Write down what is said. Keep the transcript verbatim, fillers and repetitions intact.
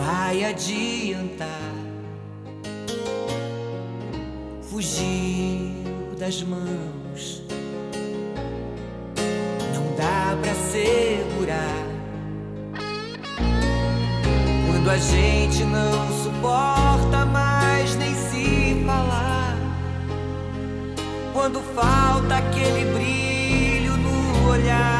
vai adiantar. Fugiu das mãos, não dá pra segurar. Quando a gente não suporta mais nem se falar, quando falta aquele brilho no olhar.